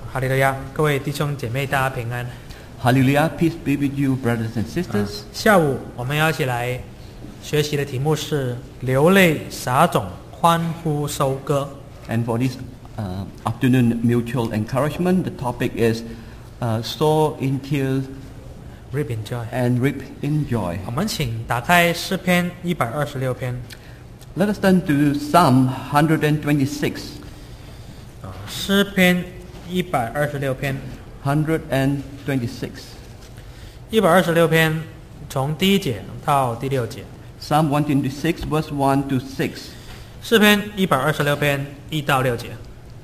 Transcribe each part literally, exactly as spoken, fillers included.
哈利路亚，各位弟兄姐妹，大家平安。 Hallelujah, peace be with you, brothers and 啊 sisters. 下午我们要一起来学习的题目是流泪撒种，欢呼收割。 And for this uh, afternoon mutual encouragement, the topic is uh, sow in tears Reap in joy。 and reap in joy. 我们请打开诗篇一百二十六篇。 Let us turn to Psalm one twenty-six. 啊，诗篇一百二十六篇。 one twenty-six. 一百二十六篇从第一节到第六节。 Psalm one twenty-six, verse one to six. 诗篇一百二十六篇一到六节。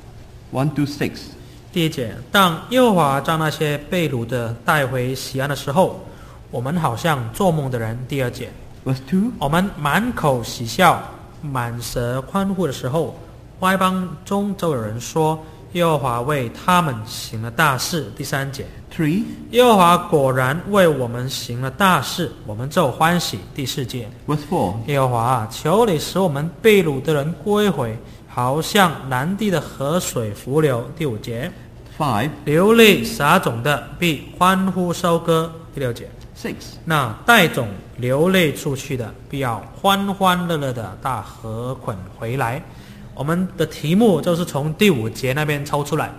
one to six. 第一节，当耶和华将那些被掳的带回西安的时候，我们好像做梦的人。第二节， Verse two. 我们满口喜笑，满舌欢呼的时候，外邦中就有人说，耶和华为他们行了大事。第三节， three. 耶和华果然为我们行了大事，我们就欢喜。第四节， Verse four. 耶和华啊，求你使我们被掳的人归回，好像南地的河水浮流。第五节， five. 流泪撒种的必欢呼收割。第六节， six. 那带种流泪出去的，必要欢欢乐乐的大河捆回来。我们的题目就是从第五节那边抽出来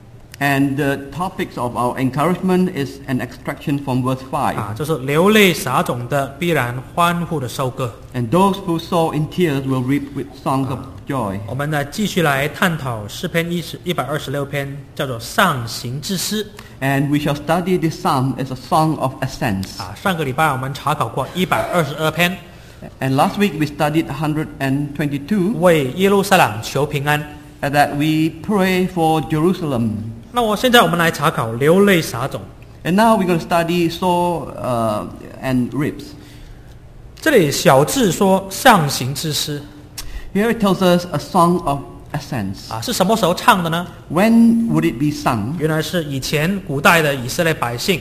And the topics of our encouragement is an extraction from verse five. 啊，就是流泪撒种的必然欢呼的收割。 And those who sow in tears will reap with songs of joy. 我们来继续来探讨诗篇一十一百二十六篇，叫做上行之诗 And we shall study this psalm as a song of ascents. 啊。上个礼拜我们查考过一百二十二篇， And last week we studied one twenty-two, 为耶路撒冷求平安。 and that we pray for Jerusalem. 那我现在我们来查考流泪撒种。 And now we're going to study sow uh, and reaps. 这里小字说上行之诗 Here it tells us a song of ascents. 啊，是什么时候唱的呢？ When would it be sung? 原来是以前古代的以色列百姓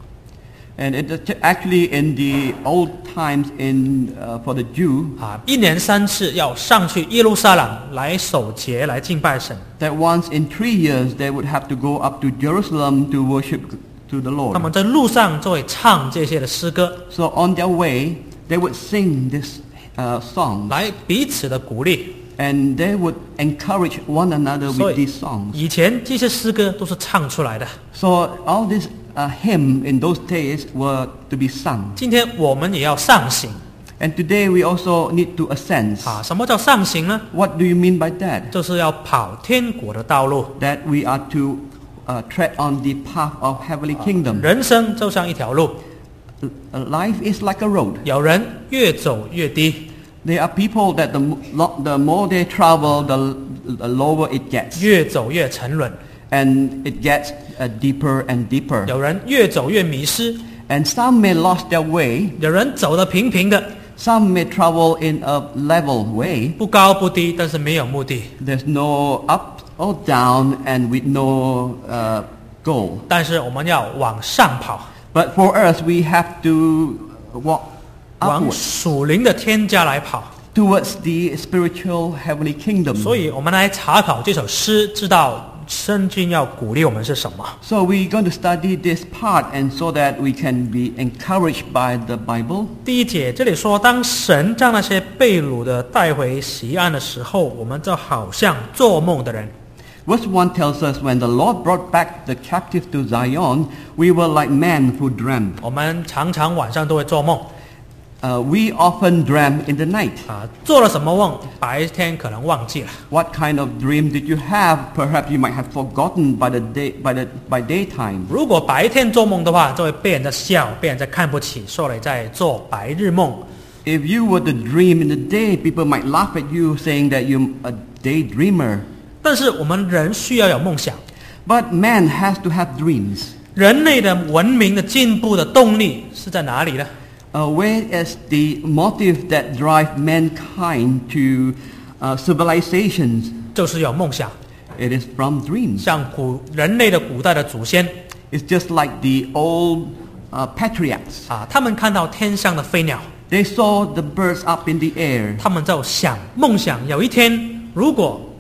And it actually in the old times in uh, for the Jew 啊，一年三次要上去耶路撒冷来守节来敬拜神。 that once in three years they would have to go up to Jerusalem to worship to the 那 Lord. 么在路上就会唱这些的诗歌， So on their way they would sing this uh, song 来彼此的鼓励。 and they would encourage one another 所 with 以 these songs. 以前这些诗歌都是唱出来的。 So all these uh, hymns in those days were to be sung. 今天我们也要上行 And today we also need to ascend. 啊！什么叫上行呢？ What do you mean by that? 就是要跑天国的道路。 That we are to uh, tread on the path of heavenly kingdom. 人生就像一条路， Uh, Life is like a road. 有人越走越低， There are people that the, mo- lo- the more they travel, the, the lower it gets. 越走越沉沦； And it gets uh, deeper and deeper. 有人越走越迷失； And some may lost their way. 有人走得平平的， Some may travel in a level way. 不高不低，但是没有目的。 There's no up or down and with no uh, goal. 但是我们要往上跑， But for us, we have to walk 往 upwards 属灵的天家来跑。 towards the spiritual heavenly kingdom. 所以我们来查考这首诗，知道圣经要鼓励我们是什么。 So we're going to study this part and so that we can be encouraged by the Bible. 第一节这里说，当神将那些被掳的带回西安的时候，我们就好像做梦的人。 Verse one tells us, when the Lord brought back the captive to Zion, we were like men who dreamt. 我们常常晚上都会做梦 Uh, we often dream in the night. 啊，做了什么梦，白天可能忘记了。 What kind of dream did you have? Perhaps you might have forgotten by the day, by the by daytime. 如果白天做梦的话，就会被人家笑，被人家看不起，说你在做白日梦。 If you were to dream in the day, people might laugh at you, saying that you're a daydreamer. 但是我们人需要有梦想， But man has to have dreams. 人类的文明的进步的动力是在哪里呢？ Uh, where is the motive that drive mankind to uh, civilizations? 就是有梦想。 It is from dreams. 像古人类的古代的祖先 It's just like the old uh, patriarchs. 啊，他们看到天上的飞鸟， They saw the birds up in the air. 他们就想梦想有一天，如果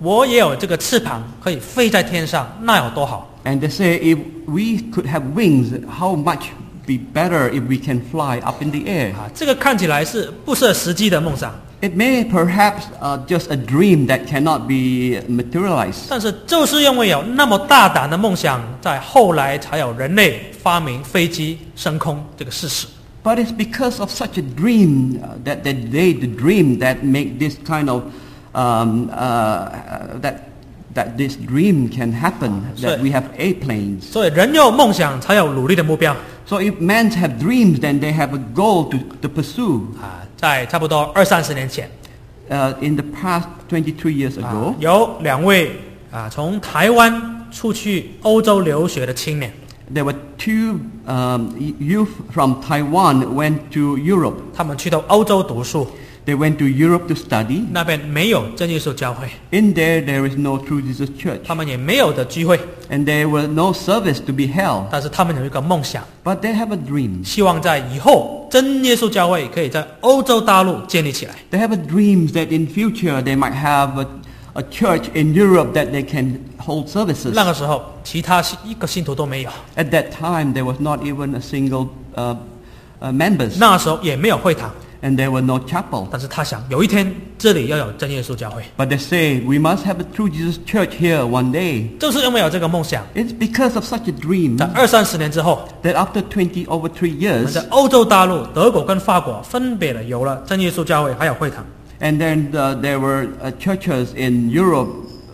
我也有这个翅膀，可以飞在天上，那有多好？ And they say, if we could have wings, how much be better if we can fly up in the air? 啊，这个看起来是不切实际的梦想， It may perhaps uh, just a dream that cannot be materialized. 但是就是因为有那么大胆的梦想，在后来才有人类发明飞机升空这个事实。 But it's because of such a dream uh, that, that they, the dream that make this kind of, um, uh, that, that this dream can happen, that we have airplanes. 所以人有梦想，才有努力的目标。 So if men have dreams, then they have a goal to, to pursue. 啊，在差不多二三十年前， Uh, in the past twenty-three years 啊 ago, 有两位啊从台湾出去欧洲留学的青年， there were two um, youth from Taiwan went to Europe. 他们去到欧洲读书， They went to Europe to study. 那边没有真耶稣教会， In there, there is no True Jesus Church. 他们也没有的聚会， And there were no service to be held. 但是他们有一个梦想， But they have a dream. 希望在以后真耶稣教会可以在欧洲大陆建立起来。 They have a dream that in future they might have a, a church in Europe that they can hold services. 那个时候，其他一个信徒都没有， At that time, there was not even a single uh, uh, members. 那时候也没有会堂， And there were no chapel. 但是他想有一天这里要有真耶稣教会， But they say, we must have a True Jesus Church here one day. 就是因为有这个梦想， It's because of such a dream 在二三十年之后， that after twenty, over three 我们 years, 在欧洲大陆、德国跟法国分别了有了真耶稣教会，还有会堂。 and then uh, there were uh, churches in Europe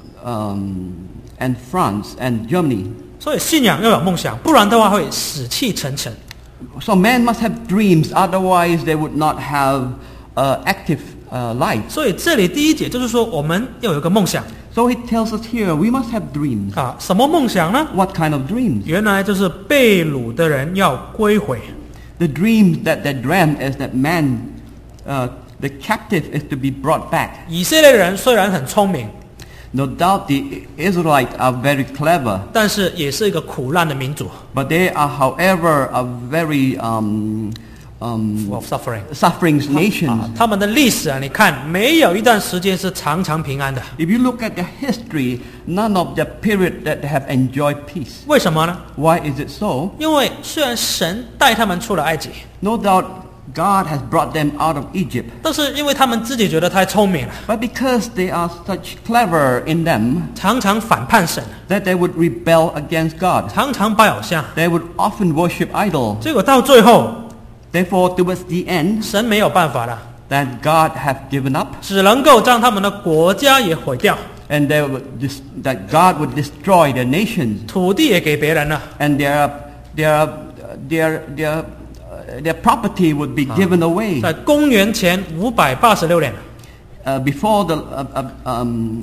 um, and France and Germany. 所以信仰要有梦想，不然的话会死气沉沉。 So men must have dreams, otherwise they would not have uh, active uh, life. 所以这里第一节就是说，我们要有一个梦想 So it tells us here, we must have dreams. 啊，什么梦想呢？ What kind of dreams? 原来就是被掳的人要归回， The dreams that they dreamt is that man, uh, the captive is to be brought back. 以色列人虽然很聪明， No doubt the Israelites are very clever, 但是也是一个苦难的民族 but they are, however, a very um, um, of suffering。 suffering 啊 nation. 他们的历史啊，你看没有一段时间是常常平安的， If you look at their history, none of the period that they have enjoyed peace. 为什么呢？ Why is it so? 因为虽然神带他们出了埃及， No doubt God has brought them out of Egypt, 但是因为他们自己觉得太聪明了， but because they are such clever in them 常常反叛神， that they would rebel against God. 常常拜偶像， They would often worship idol. 结果到最后， Therefore, towards the end, 神没有办法了， that God have given up, 只能够将他们的国家也毁掉， and they would dis- that God would destroy their nations, 土地也给别人了， and their their their their uh, their property would be given away. 在公元前五百八十六年， Uh, before the uh, uh, um,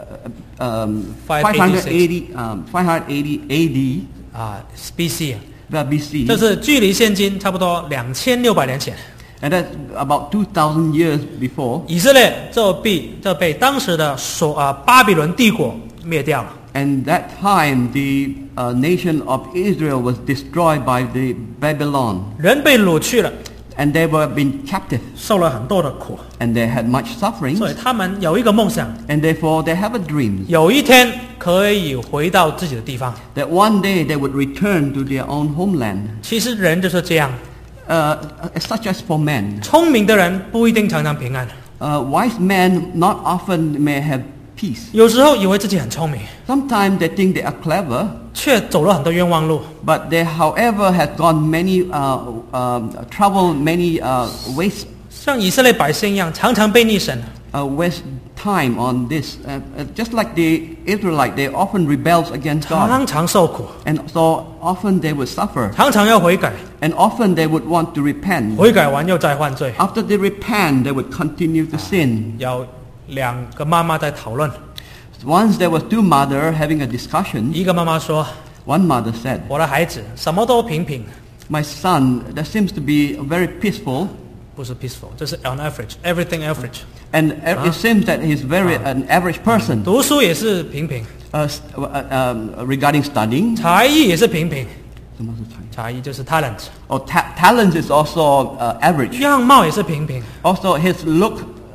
uh, um, five eighty um, five eighty A D 啊 ，B C 啊， uh, B C, 这是距离现今差不多两千六百年前， and that's about two thousand years before. 以色列就被就被当时的所啊巴比伦帝国灭掉了。 And that time, the uh, nation of Israel was destroyed by the Babylon, 人被掳去了， and they were being captive, 受了很多的苦， and they had much suffering, 所以他们有一个梦想， and therefore they have a dream 有一天可以回到自己的地方。 that one day they would return to their own homeland. 其实人就是这样， Uh, such as for men, 聪明的人不一定常常平安， uh, wise men not often may have peace. 有时候以为自己很聪明， Sometimes they think they are clever, 却走了很多冤枉路。 but they, however, have gone many uh, um, traveled many uh, waste 像以色列百姓一样，常常被逆神， uh, waste time on this. Uh, uh, just like the Israelite, they often rebels against God, 常常受苦， and so often they would suffer, 常常要悔改， and often they would want to repent. 悔改完又再犯罪。 After they repent, they would continue to sin. 有两个妈妈在讨论， Once there was two mothers having a discussion. 一个妈妈说 One mother said, 我的孩子什么都平平， "My son, that seems to be very peaceful, 不是 peaceful， 这是 on average everything average， and it seems that he's very an average person. 读书也是平平， Uh, s- uh, um, regarding studying, 才艺也是平平， 什么是才艺？ 才艺就是 talent， or ta- talent is also uh, average. 样貌也是平平， Also, his look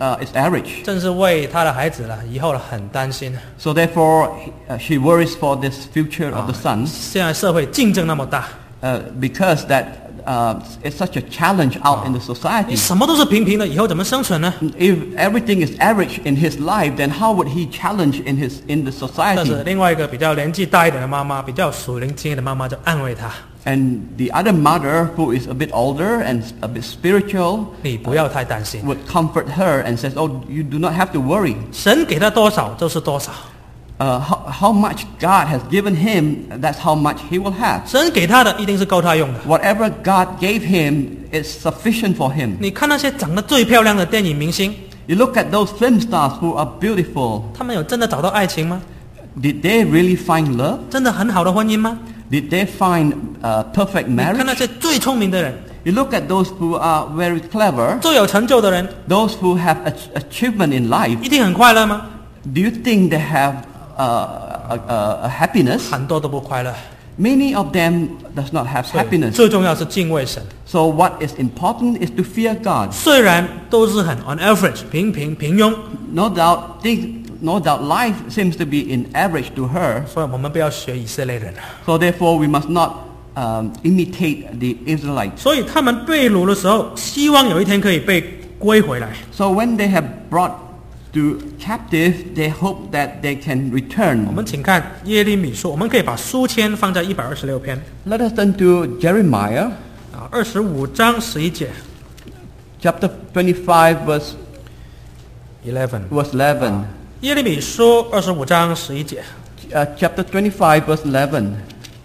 uh, is average. 正是为他的孩子了以后了很担心。 So therefore, uh, she worries for this future of the son 现在社会竞争那么大， uh, because that uh, it's such a challenge out in the 你 society. 什么都是平平的，以后怎么生存呢？ If everything is average in his life, then how would he challenge in his in the 但是 society? 另外一个比较年纪大一点的妈妈，比较属灵经验的妈妈就安慰他： And the other mother, who is a bit older and a bit spiritual, 你不要太担心， would comfort her and says, "Oh, you do not have to worry. 神给他多少就是多少， Uh, how, how much God has given him, that's how much he will have. 神给他的一定是够他用的。 Whatever God gave him is sufficient for him." 你看那些长得最漂亮的电影明星， You look at those film stars who are beautiful. 他们有真的找到爱情吗？ Did they really find love? 真的很好的婚姻吗？ Did they find uh, perfect 你看那 marriage? 些最聪明的人， You look at those who are very clever, 最有成就的人， those who have ach- achievement in life. 一定很快乐吗？ Do you think they have uh, a, a, a happiness? 很多都不快乐。 Many of them does not have 所以 happiness. 最重要是敬畏神。 So what is important is to fear God. 虽然都是很 on average 平平平庸， No doubt, think, no doubt, life seems to be in average to her. 所以我们不要学以色列人。 So therefore, we must not um, imitate the Israelites. 所以他们被掳的时候，希望有一天可以被归回来。 So when they have brought to captive, they hope that they can 我 return. 们请看耶利米书，我们可以把书签放在一百二十六篇 Let us turn to Jeremiah 啊，二十五章十一节 chapter twenty-five, verse eleven。 verse eleven. 耶利米书二十五章十一节， Uh, chapter twenty-five, verse eleven.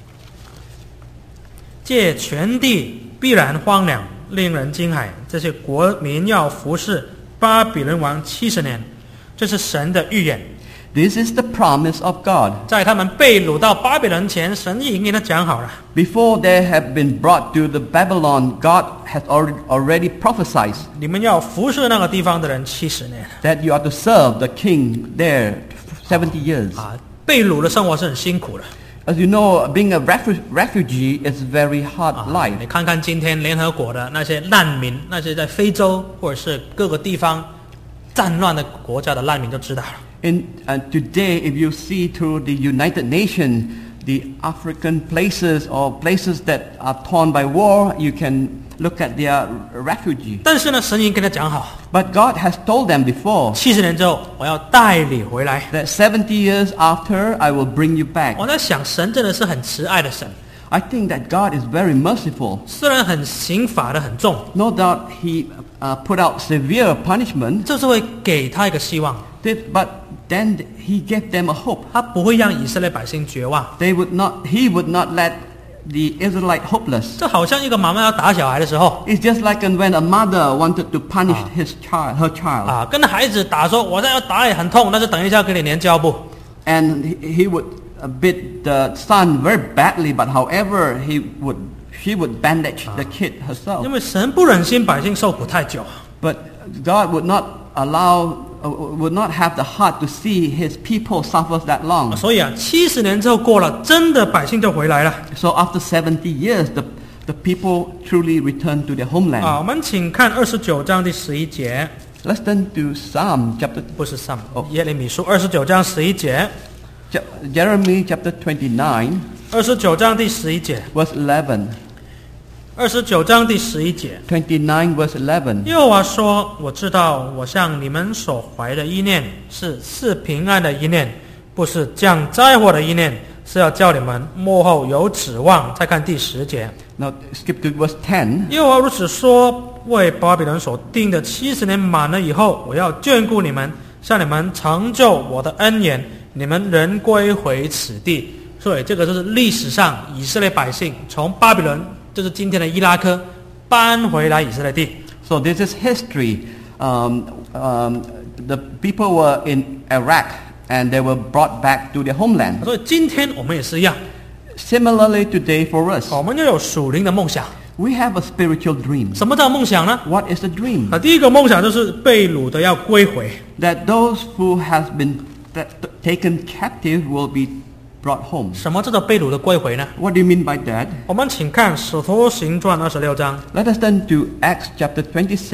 借全地必然荒凉，令人惊骇。这些国民要服侍巴比伦王七十年，这是神的预言。 This is the promise of God. 在他们被掳到巴比伦前，神已经给他讲好了。 Before they have been brought to the Babylon, God has already, already prophesied 你们要服侍那个地方的人七十年 that you are to serve the king there seventy years. 啊！被掳的生活是很辛苦的 As you know, being a refu- refugee is very hard 啊！ life. 你看看今天联合国的那些难民，那些在非洲或者是各个地方战乱的国家的难民就知道了。 In, uh, today, if you see to the United Nations, the African places or places that are torn by war, you can look at their refugee. 但是呢，神已经跟他讲好， But God has told them before 七十年之后我要带你回来。 that seventy years after, I will bring you back. 我在想，神真的是很慈爱的神， I think that God is very merciful. 虽然很刑罚的很重， No doubt He uh, put out severe punishment, 就是会给他一个希望， that- but then He gave them a hope. 他不会让以色列百姓绝望。 They would not. He would not let the Israelite hopeless. 这好像一个妈妈要打小孩的时候 It's just like when a mother wanted to punish his child, her child, 啊，跟孩子打说，我现在要打你很痛，但是等一下给你粘胶布。 and he, he would uh, beat the son very badly. But however, he would, she would bandage the kid herself. 因为神不忍心百姓受苦太久， But God would not allow, uh, would not have the heart to see His people suffer that long. 所以啊，七十年之后过了，真的百姓就回来了 So after seventy years, the the people truly return to their 啊。 homeland. 我们请看二十九章第十一节， Let's turn to Psalm chapter 不是 Sam， 哦耶利米书二十九章十一节， Je- Jeremy chapter twenty-nine, 二十九章第十一节， verse eleven. 二十九章第十一节。 twenty-nine, verse eleven. 耶和华说：“我知道，我向你们所怀的意念是赐平安的意念，不是降灾祸的意念，是要叫你们幕后有指望。”再看第十节， Now skip to verse ten. 耶和华如此说：“为巴比伦所定的七十年满了以后，我要眷顾你们，向你们成就我的恩言，你们人归回此地。”所以这个就是历史上以色列百姓从巴比伦，就是今天的伊拉克搬回来以色列地。 So this is history. Um, um, the people were in Iraq and they were brought back to their homeland. 所以今天我们也是一样。 Similarly today for us, 我们要有属灵的梦想。 we have a spiritual dream. 什么叫梦想呢？ What is the dream? 啊，第一个梦想就是被掳的要归回。 That those who have been that- taken captive will be brought home. 什么叫做被掳的归回呢？ What do you mean by that? 我们请看《使徒行传》二十六章， Let us turn to Acts chapter twenty-six.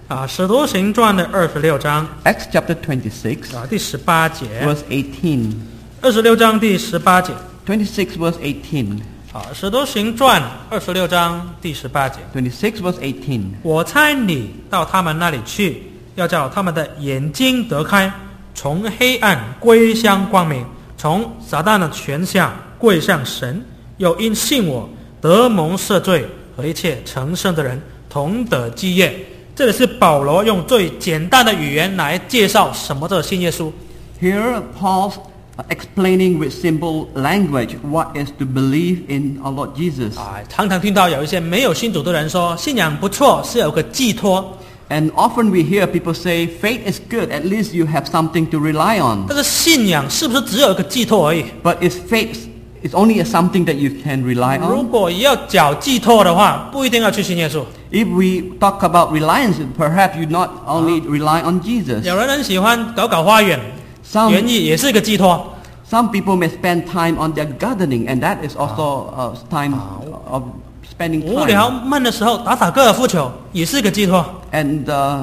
啊，使徒行传的二十六章 Acts chapter twenty-six, 啊第十八节， verse eighteen. 二十六章第十八节。 twenty-six verse eighteen. 啊，使徒行传二十六章第十八节。 twenty-six verse eighteen. 我差你到他们那里去，要叫他们的眼睛得开，从黑暗归向光明，从撒旦的权下归向神，又因信我得蒙赦罪，和一切成圣的人同得基业。这里是保罗用最简单的语言来介绍什么叫信耶稣。 Here Paul's explaining with simple language what is to believe in our Lord Jesus. 啊，常常听到有一些没有信主的人说，信仰不错，是有个寄托。 And often we hear people say, faith is good, at least you have something to rely on. 但是信仰是不是只有一个寄托而已？ But is faith is only something that you can rely 如 on? 果要找寄托的话，不一定要去信耶稣。 If we talk about reliance, perhaps you not only rely on Jesus. 有人很喜欢搞搞花园， Some 园艺也是一个寄托。 some people may spend time on their gardening, and that is also a time of spending 无聊 time. 闷的时候打打高尔夫球也是一个寄托。 And uh,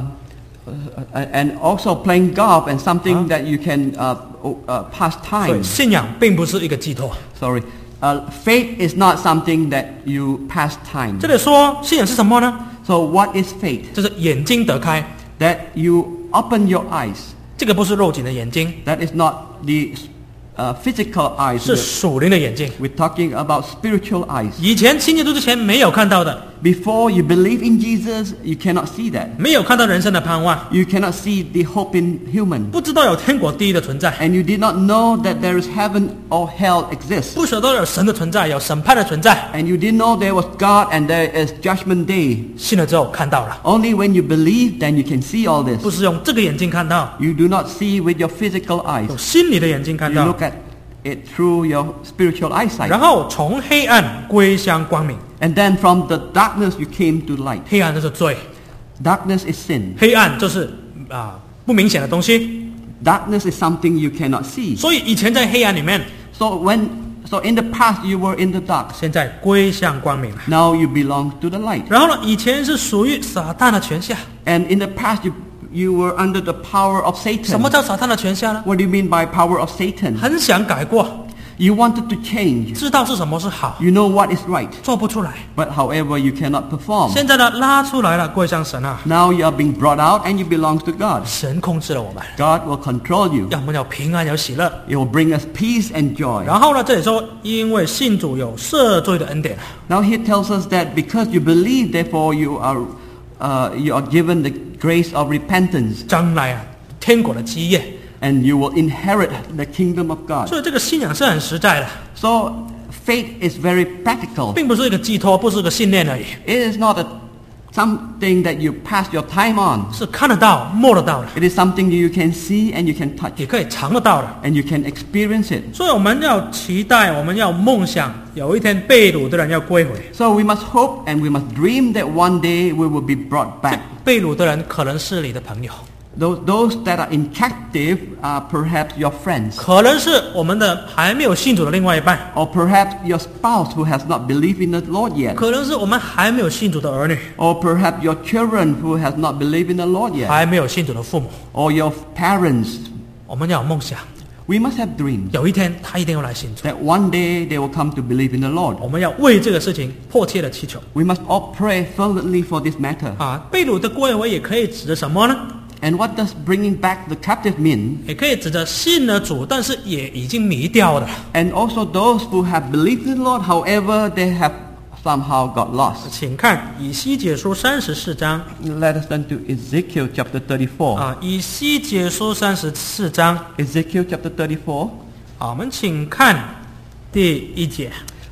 uh, and also playing golf and something that you can uh, uh, pass 所以 time. 信仰并不是一个寄托。 Sorry, uh, faith is not something that you pass time. 这里说信仰是什么呢？ So what is faith? 就是眼睛得开， That you open your eyes. 这个不是肉眼的眼睛， That is not the uh, physical eyes. 是 We're, 属灵的眼睛。 we're talking about spiritual eyes. 以前信耶稣之前没有看到的， Before you believe in Jesus, you cannot see that. 没有看到人生的盼望， You cannot see the hope in human. 不知道有天国地狱的存在， And you did not know that there is heaven or hell exists. 不晓得有神的存在，有审判的存在。 And you didn't know there was God and there is judgment day. 信了之后看到了， Only when you believe, then you can see all 不 this. 是用这个眼睛看到， You do not see with your physical eyes. 用心里的眼睛看 You 到， look at it through your spiritual eyesight. 然后从黑暗归向光明。 And then from the darkness you came to light. 黑暗就是罪， Darkness is sin. 黑暗就是啊不明显的东西。 Darkness is something you cannot see. 所以以前在黑暗里面， So when so in the past you were in the dark. 现在归向光明了。 Now you belong to the light. 然后呢，以前是属于撒旦的权下。 And in the past you you were under the power of 什么 Satan. 叫撒旦的权下呢？ What do you mean by power of Satan? 很想改过， You wanted to change. 知道是什么是好， You know what is right. 做不出来。 But however you cannot perform. 现在呢，拉出来了，归向神啊， Now you are being brought out and you belong to God. 神控制了我们， God will control you. 让我们有平安有喜乐。 It will bring us peace and joy. 然后呢，这里说，因为信主有赦罪的恩典， Now he tells us that because you believe, therefore you are uh, you are given the grace of repentance, 将来啊，天国的基业。 and you will inherit the kingdom of God. 所以这个信仰是很实在的， So faith is very practical. 并不是一个寄托，不是一个信念而已， It is not a, something that you pass your time on. 是看得到、摸得到的， It is something you can see and you can touch 也可以尝得到的。 and you can experience it. 所以我们要期待，我们要梦想，有一天被掳的人要归回。 So we must hope and we must dream that one day we will be brought back. 被掳的人可能是你的朋友， Those, those that are in captive are perhaps your friends, 可能是我们的还没有信主的另外一半， or perhaps your spouse who has not believed in the Lord yet, 可能是我们还没有信主的儿女， or perhaps your children who has not believed in the Lord yet, 还没有信主的父母。 or your parents. 我们要有梦想， We must have dreams 有一天他一定要来信主。 that one day they will come to believe in the Lord. 我们要为这个事情迫切的祈求 We must all pray fervently for this matter. 啊！被掳的归回也可以指着什么呢？ And what does bringing back the captive mean? 也可以指着信了主，但是也已经迷掉的。 And also those who have believed in the Lord, however, they have somehow got lost. 请看以西结书三十四章 Let us turn to Ezekiel chapter thirty-four. 啊，以西结书三十四章 Ezekiel chapter thirty-four, 啊，我们请看第一节，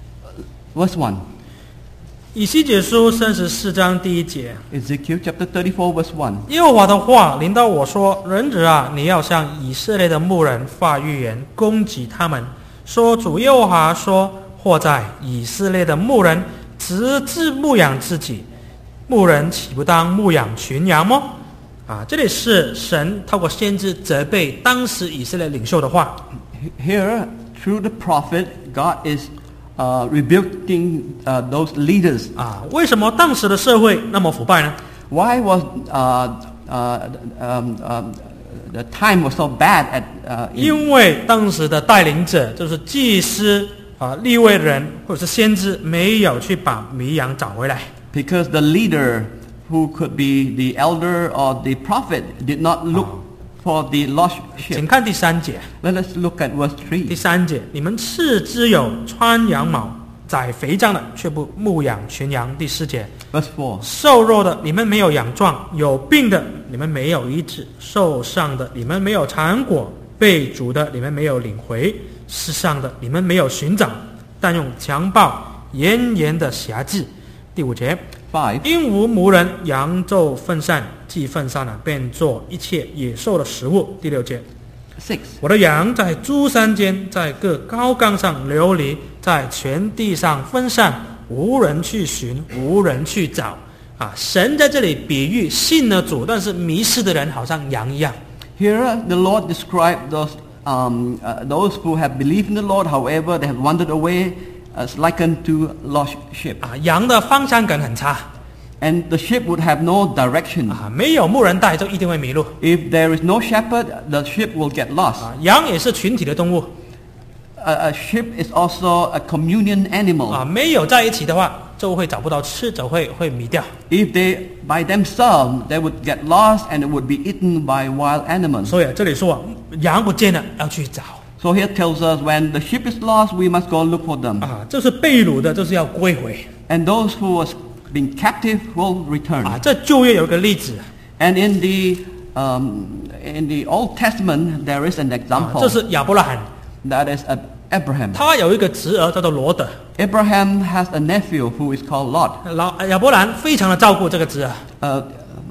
verse one. 以西结书三十四章第一节， Ezekiel chapter thirty-four, verse one. 耶和华的话临到我说：“人子啊，你要向以色列的牧人发预言，攻击他们，说主耶和华说：或在以色列的牧人只自牧养自己，牧人岂不当牧养群羊吗？”啊，这里是神透过先知责备当时以色列领袖的话。 Here, through the prophet, God is uh, rebuking uh, those leaders. 啊，为什么当时的社会那么腐败呢？ Why was uh, uh, um, um, the time was so bad at? Uh, in 因为当时的带领者就是祭司啊、利未人或者是先知，没有去把迷羊找回来。 because the leader, who could be the elder or the prophet, did not look for the lost 请 sheep. 看第三节， Let us look at verse 第 three. 三节，你们次之有穿羊毛、宰肥胀的，却不牧养群羊。第四节， Verse four. 瘦弱的你们没有养壮，有病的你们没有医治，受伤的你们没有尝果，被逐的你们没有领回，世上的你们没有寻找，但用强暴严严的辖制。第五节， Five. 因无牧人，羊就分散，既分散了，便做一切野兽的食物。第六节， Six. 我的羊在诸山间，在各高岗上流离，在全地上分散，无人去寻，无人去找。啊，神在这里比喻信了主但是迷失的人，好像羊一样。 Here the Lord described those um, uh, those who have believed in the Lord, however they have wandered away, as likened to lost sheep. 啊，羊的方向感很差 And the sheep would have no direction. 啊，没有牧人带就一定会迷路 If there is no shepherd, the sheep will get lost. 啊。羊也是群体的动物 A, a sheep is also a communion 啊， animal. 没有在一起的话，就会找不到吃，就会会迷掉。 If they by themselves, they would get lost and it would be eaten by wild animals. 所以这里说啊，羊不见了要去找 So here tells us when the sheep is lost, we must go look for them. 啊，就是被掳的，就是要归回 And those who was being captive will return. 啊。这旧约有一个例子 And in the um, in the Old Testament, there is an 啊， example 这是亚伯拉罕， that is uh, Abraham. 他有一个侄儿叫做罗德， Abraham has a nephew who is called Lot. 老亚伯兰非常的照顾这个侄儿， Uh,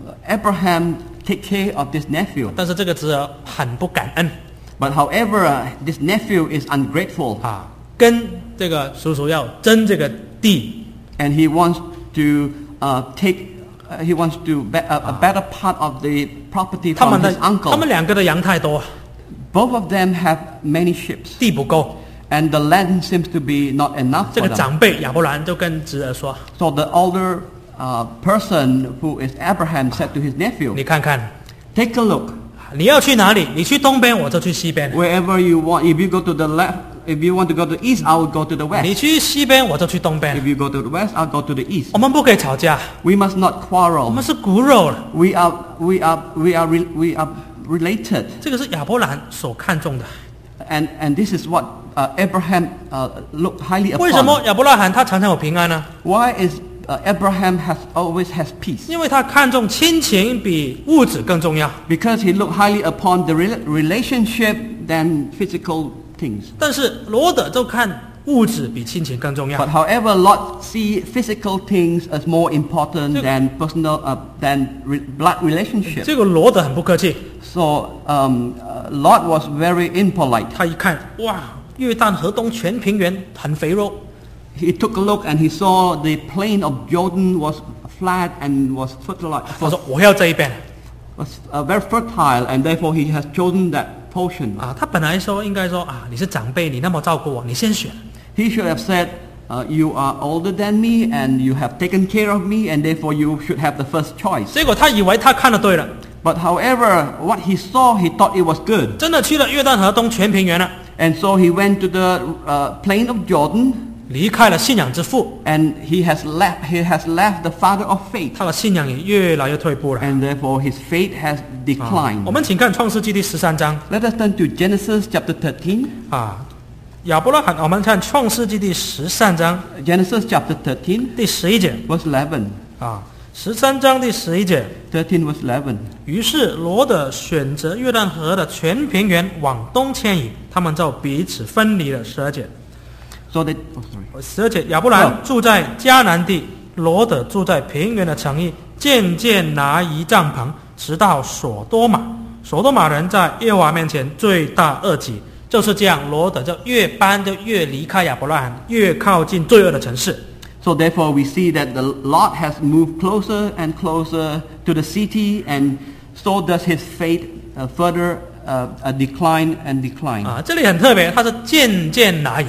Abraham take care of this nephew. 但是这个侄儿很不感恩 But however, uh, this nephew is ungrateful 啊，跟这个叔叔要争这个地 and he wants to uh, take, uh, he wants to be, a, a better part of the property 他 from 们的 his 他 uncle. 们两个的羊太多， Both of them have many sheep 地不够。 and the land seems to be not enough 这 for 个 them. 长辈亚伯兰就跟侄儿说 So the older uh, person who is Abraham said to his：“ nephew, 你看看， take a look. 你要去哪里？你去东边，我就去西边； Wherever you want, if you go to the left, if you want to go to the east, I will go to the 你 west. 去西边，我就去东边。 If you go to the west, I'll go to the east. 我们不可以吵架， We must not 我 quarrel. 们是骨肉了。 We are, we are, we are, re, we are related. 这个是亚伯兰所看重的。 And, and this is what uh, Abraham uh, looked highly 为什么 upon. 亚伯拉罕他常常有平安呢？ Why is uh, Abraham has always has peace? 因为他看重亲情比物质更重要。 Because he looked highly upon the rela- relationship than physical things. 但是罗德就看物质比亲情更重 But 要。 however, Lot see physical things as more important So- than personal, uh, than re- blood relationship. 这个罗德很不客气， So um, uh, Lot was very impolite. 他一看，哇，约旦河东全平原很肥沃， He took a look and he saw the plain of Jordan was flat and was fertile, 他 was, 说我要这一边 was uh, very fertile, and therefore he has chosen that portion. 啊。他本来说应该说啊，你是长辈，你那么照顾我，你先选。 He should have said, uh, "You are older than me, and you have taken care of me, and therefore you should have the first choice." 结果他以为他看的对了， But however, what he saw, he thought it was good. 真的去了约旦河东全平原了， And so he went to the uh, plain of Jordan, 离开了信仰之父， and he has left. He has left the father of faith, 他的信仰也越来越退步了。 and therefore his faith has 啊 declined. 我们请看创世纪第十三章 Let us turn to Genesis chapter thirteen. 啊，亚伯拉罕，我们看创世纪第十三章 Genesis chapter thirteen, 第十一节 verse eleven. 啊，十三章第十一节。 thirteen verse eleven. 于是罗德选择约旦河的全平原往东迁移，他们就彼此分离了。十二节， So that, oh sorry. 十二节，亚伯兰住在迦南地，罗德住在平原的城邑，渐渐拿移帐篷，直到所多玛。所多玛人在耶和华面前罪大恶极，就是这样，罗德就越搬就越离开亚伯拉罕，越靠近罪恶的城市。 So therefore we see that the Lot has moved closer and closer to the city, and so does his faith uh, further uh, uh, decline and decline. 啊，这里很特别，它是渐渐拿移。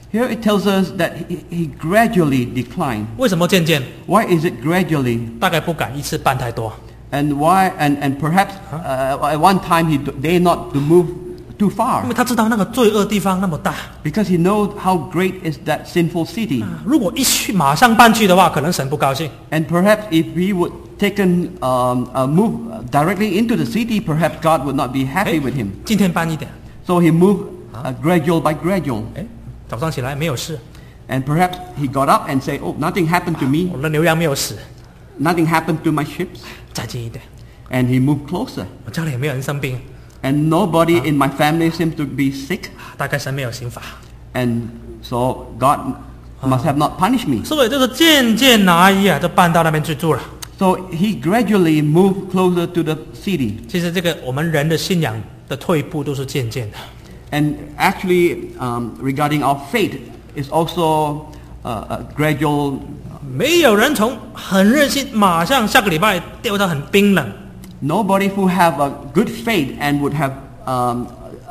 Here it tells us that he, he gradually declined. 为什么渐渐？ Why is it gradually? 大概不敢一次办太多。 And why? And, and perhaps uh, at one time he dare not to move too far. 因为他知道那个罪恶地方那么大， Because he knows how great is that sinful city. 如果一去马上搬去的话，可能神不高兴。 And perhaps if we would taken um, uh, move directly into the city, perhaps God would not be happy with him. 今天搬一点， So he moved uh, gradual by gradual. 哎，早上起来没有事， And perhaps he got up and said, "Oh, nothing happened to me. 我的牛羊没有死， Nothing happened to my ships." 再近一点， And he moved closer. 我家里也没有人生病， And nobody in my family seemed to be sick. 大概神没有刑罚。 And so God must have not punished me. 所以就是渐渐拿一啊，就搬到那边去住了。 So he gradually moved closer to the city. 其实这个我们人的信仰的退步都是渐渐的。 And actually, um, regarding our faith, is also uh, a gradual. 没有人从很热心，马上下个礼拜掉到很冰冷。 Nobody who have a good faith and would have um,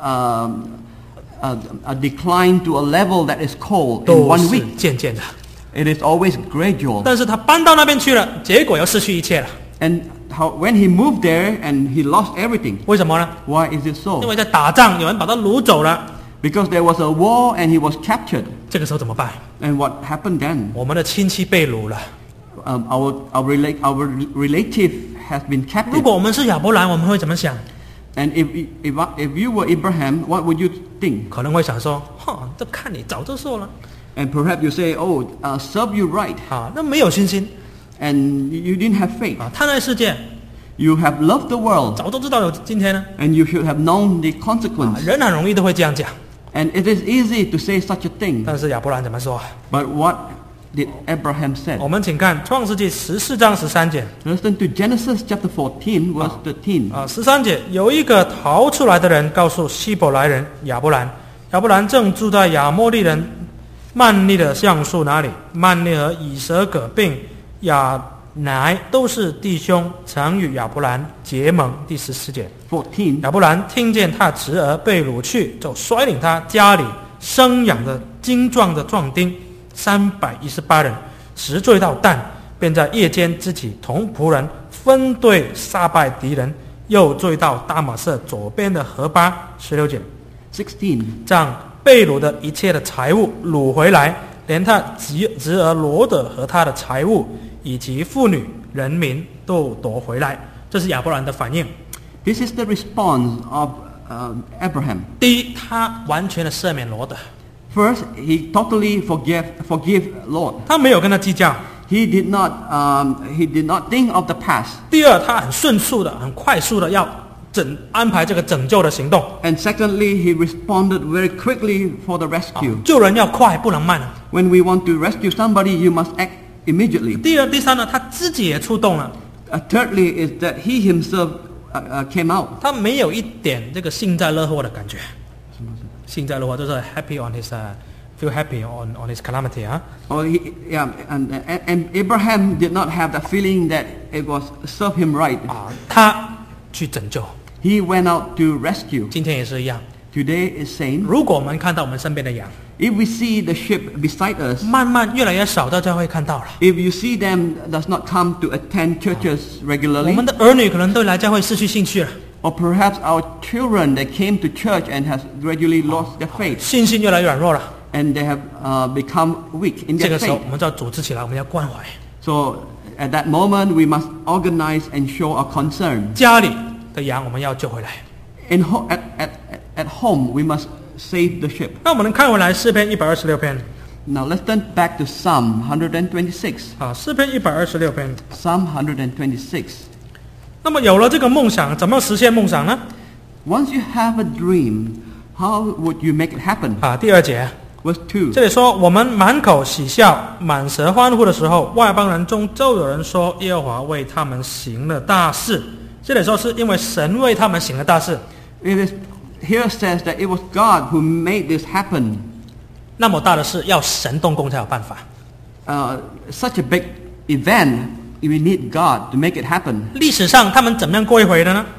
um, a, a decline to a level that is cold in 都 one 是 week. 渐渐的。 It is always gradual. 但是他搬到那边去了，结果要失去一切了。 And how, when he moved there and he lost everything. 为什么呢？ Why is it 因 so? 为在打仗，有人把他掳走了。 Because there was a war and he was captured. 这个时候怎么办？ And what happened then? 我们的亲戚被掳了。 Um, our our, rela- our relative has been 如 captured. 果我们是亚伯兰，我们会怎么想？ And if, if if you were Abraham, what would you think? 可能会想说：哈，这看你早就说了 And perhaps you say, "Oh, uh, serve you right," 啊，那没有信心 and you didn't have faith. 啊，贪爱世界， You have loved the world, 早都知道有今天呢。 and you should have known the 啊， consequence. 人很容易都会这样讲， And it is easy to say such a thing. 但是亚伯兰怎么说？ But what did Abraham say? 我们请看创世纪十四章十三节 Listen to Genesis chapter fourteen, verse thirteen. 啊，十三节有一个逃出来的人告诉希伯来人亚伯兰，亚伯兰正住在亚摩利人曼利的橡树那里，曼利和以舍葛并亚乃都是弟兄，曾与亚伯兰结盟。第十四节， fourteen. 亚伯兰听见他侄儿被掳去，就率领他家里生养的精壮的壮丁三百一十八人，直追到但，便在夜间支起同仆人分队杀败敌人，又追到大马色左边的河巴。十六节， sixteen. 将被掳的一切的财物掳回来，连他侄侄儿罗德和他的财物以及妇女人民都夺回来。这是亚伯兰的反应。 This is the response of uh, Abraham. 第一，他完全的赦免罗德， First, he totally forgave forgive Lord. 他没有跟他计较。 He did not um, he did not think of the past. 第二，他很迅速的、很快速的要整安排这个拯救的行动。 And secondly, he responded very quickly for the 啊 rescue. 救人要快，不能慢啊。 When we want to rescue somebody, you must act immediately. 第二、第三呢，他自己也出动了， Uh, thirdly, is that he himself uh, uh, came out. 他没有一点这个幸灾乐祸的感觉。幸灾乐祸就是 happy on his、uh, feel happy on on his calamity 啊。 Or he, yeah, and, and, and Abraham did not have the feeling that it was serve him right. 啊，他去拯救。 He went out to rescue. 今天也是一样。 Today is same. 如果我们看到我们身边的羊， If we see the sheep beside us, 慢慢越来越少，大家会看到了。 if you see them does not come to attend churches 我 regularly, 们的儿女可能对来教会失去兴趣了， or perhaps our children that came to church and has gradually lost their faith, 信心越来越软弱了。 and they have uh, become weak in 这 their 个时候， faith. 我们就要组织起来，我们要关怀 So at that moment, we must organize and show our concern. 家里的羊，我们要救回来。 In ho- at, at, at home, we must save the sheep. 那我们看回来诗篇一百二十六篇 Now let's turn back to Psalm one twenty-six. 啊，诗篇一百二十六篇。 Psalm one twenty-six. 那么有了这个梦想，怎么实现梦想呢？ Once you have a dream, how would you make it happen? 啊，第二节 Verse two. 这里说，我们满口喜笑，满舌欢呼的时候，外邦人中就有人说，耶和华为他们行了大事。这里说是因为神为他们行了大事。 It is, here says that it was God who made this happen. 那么大的事，要神动工才有办法。 Uh, such a big event, we need God to make it happen. 历史上他们怎么样归回的呢？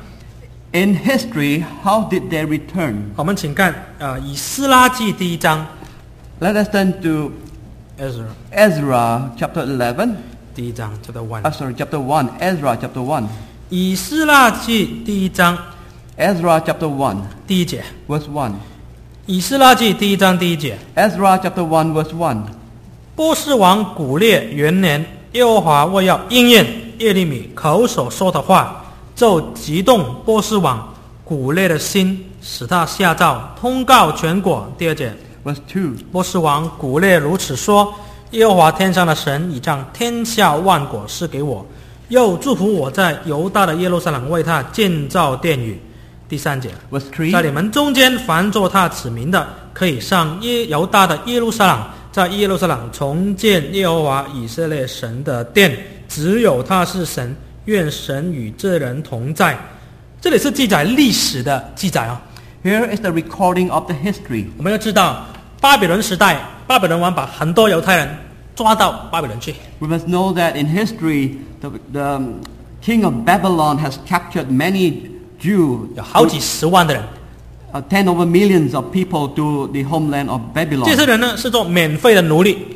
In history, how did they return? 我们请看啊，以斯拉记第一章 Let us turn to Ezra Ezra chapter eleven. 第一章 chapter one。 Uh, sorry, chapter one. Ezra chapter one. 以斯拉记第一章 Ezra chapter one, 第一节。 verse one. 以斯拉记第一章第一节。 Ezra chapter one, verse one. 波斯王古列元年，耶和华为要应验耶利米口所说的话，就激动波斯王古列的心，使他下诏通告全国。第二节， Verse two. 波斯王古列如此说：耶和华天上的神已将天下万国赐给我，又祝福我在犹大的耶路撒冷为他建造殿宇。第三节， Verse three. 在你们中间凡做他子民的，可以上耶犹大的耶路撒冷，在耶路撒冷重建耶和华以色列神的殿，只有他是神，愿神与这人同在。这里是记载历史的记载啊。 Here is the recording of the history. 我们要知道，巴比伦时代，巴比伦王把很多犹太人抓到巴比伦去。 We must know that in history, the, the um, king of Babylon has captured many Jews, 有好几十万的人， uh, ten over millions of people to the homeland of 这 Babylon. 些人呢是做免费的奴隶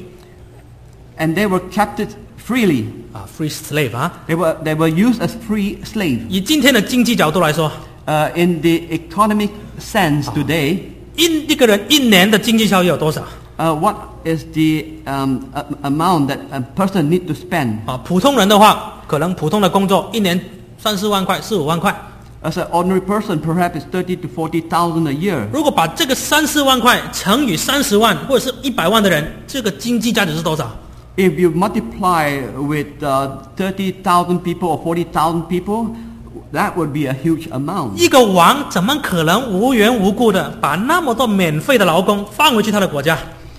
And they were captured freely. 啊 ，free slave 啊。 They were, they were used as free slaves. 以今天的经济角度来说， Uh, in the economic sense today, 一一个人一年的经济效益有多少 uh, what is the um, a- amount that a person need to spend? 啊？普通人的话，可能普通的工作一年三四万块、四五万块。 As an ordinary person, perhaps it's thirty to forty thousand a year. 如果把这个三四万块乘以三十万或者是一百万的人，这个经济价值是多少？ If you multiply with uh, thirty thousand people or forty thousand people, that would be a huge amount. 一个王怎么可能无缘无故的把那么多免费的劳工放回去他的国家？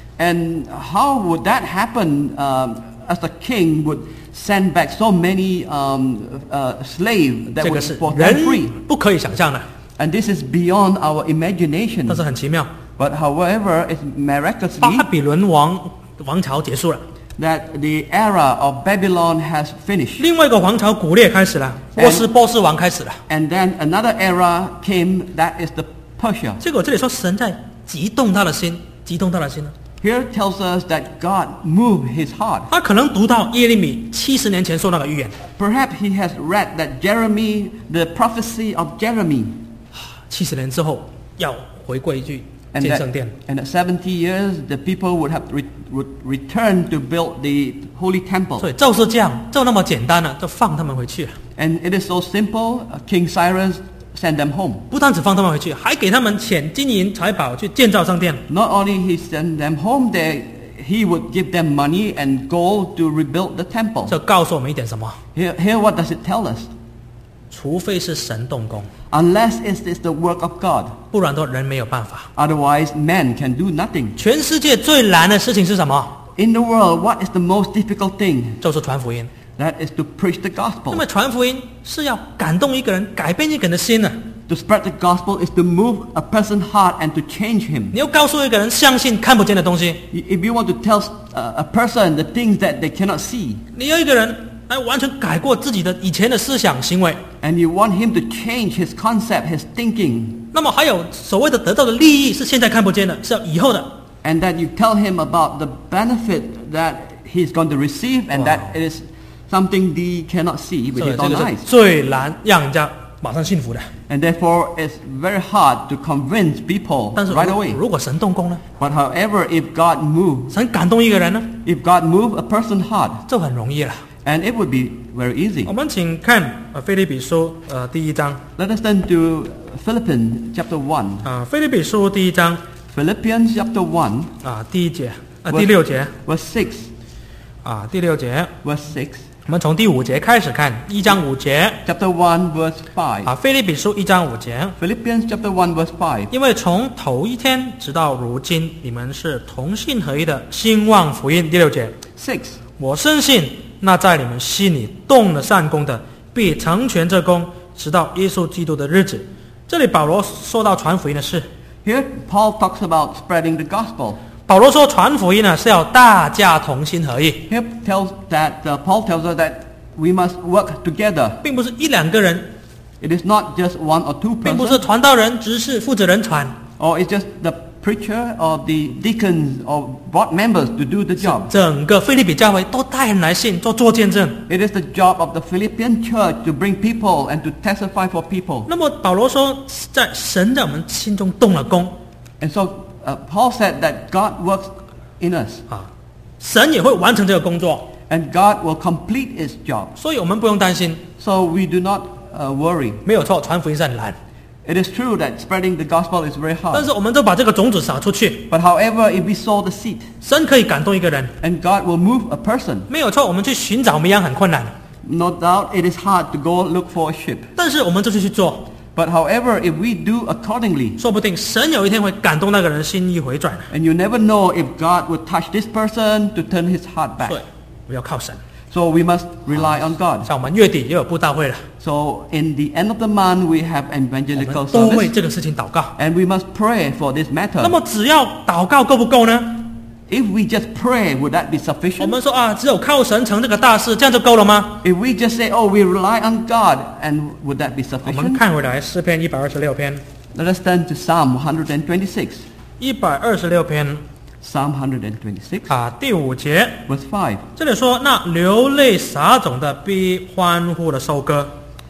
And how would that happen um, as a king would send back so many um, uh, slaves that 这个 would 是 for them 人 free? 不可以想象的， And this is beyond our imagination. 但是很奇妙。 But however, it's 巴 miraculously 比伦王王朝结束了， that the era of Babylon has finished. 另外一个王朝古列开始了，波斯波斯王开始了。 And then another era came, that is the Persia. 结果这里说神在激动他的心，激动他的心呢。 Here tells us that God moved his heart. 他可能读到耶利米七十年前说那个预言， Perhaps he has read that Jeremy, the prophecy of Jeremy, 七十年之后要回归去 and 建 that, 圣殿。 and that seventy years the people would have re, would return to build the holy 所 temple. 以就是这样，就那么简单了，就放他们回去了。 And it is so simple. uh, King Cyrus sent them home. 不但只放他们回去，还给他们钱、金银财宝去建造圣殿。 Not only he sent them home, they, he would give them money and gold to rebuild the temple. 这告诉我们一点什么？ Here, here what does it tell us? 除非是神动工， Unless it is the work of God. 不然的人没有办法。 Otherwise, man can do nothing. 全世界最难的事情是什么？ In the world, what is the most difficult thing? 就是传福音。 That is to preach the 那 gospel. 么传福音是要感动一个人，改变一个人的心呢、 To spread the gospel is to move a person's heart and to change him. 你要告诉一个人相信看不见的东西， If you want to tell uh, a person the things that they cannot see, 你要一个人来完全改过自己的以前的思想行为， and you want him to change his concept, his thinking, 那么还有所谓的得到的利益是现在看不见的，是要以后的。 and that you tell him about the benefit that he's going to receive, and that it is something he cannot see with 所以 his 这 own 个是 eyes. 最难让人家马上信服的。 And therefore, it's very hard to convince people 但是 right 如 away. 如果神动工呢？ But however, if God moves, 神感动一个人呢， if God moves a person's heart, 就很容易了。 and it would be very easy. 我们请看呃腓立比书呃第一章 Let us turn to Philippians chapter one. 啊腓立比书第一章 Philippians chapter one, 啊第一节啊 Verse- 第六节 verse six. 啊第六节， Verse six. 我们从第五节开始看，一章五节 Chapter one, verse five. 啊腓立比书一章五节。 Philippians chapter one, verse five. 因为从头一天直到如今，你们是同心合一的兴旺福音。第六节， Six. 我深信那在你们心里动了善功的，必成全这功，直到耶稣基督的日子。这里保罗说到传福音的事， Here, Paul talks about spreading the gospel. 保罗说传福音呢是要大家同心合意， Here tells that uh, Paul tells us that we must work together. 并不是一两个人， It is not just one or two 并不是 persons, 传道人、执事、负责人传， or it's just the preacher or the deacons or board members to do the job. 整个腓立比教会都带人来信，做做见证。 It is the job of the Philippian church to bring people and to testify for people. 那么保罗说，在神在我们心中动了工 And so uh, Paul said that God works in us, 啊，神也会完成这个工作， and God will complete His job. 所以我们不用担心。 So we do not uh, worry. 没有错，传福音是很难， It is true that spreading the gospel is very 但 hard. 是我们都把这个种子撒出去， But however, if we sow the seed, 神可以感动一个人。 and God will move a person, 没有错，我们去寻找绵羊很困难， no doubt it is hard to go look for a sheep. 但是我们就是去做， But however, if we do accordingly, 说不定神有一天会感动那个人心意回转。 and you never know if God will touch this person to turn his heart 对 back. ， 我要靠神。 So we must rely on God. 像我们月底也有布道会了， So in the end of the month, we have 我 evangelical 们都为 service, 这个事情祷告。 and we must pray for this 那 matter. 么只要祷告够不够呢？ If we just pray, would that be 我 sufficient? 们说啊，只有靠神成这个大事，这样就够了吗？ If we just say, oh, we rely on God, and would that be 我们 sufficient? 看回来诗篇一百二十六篇， Let us turn to Psalm one twenty-six. 一百二十六篇 Psalm one twenty-six, 啊第五节， verse five. 这里说，那流泪撒种的必欢呼的收割。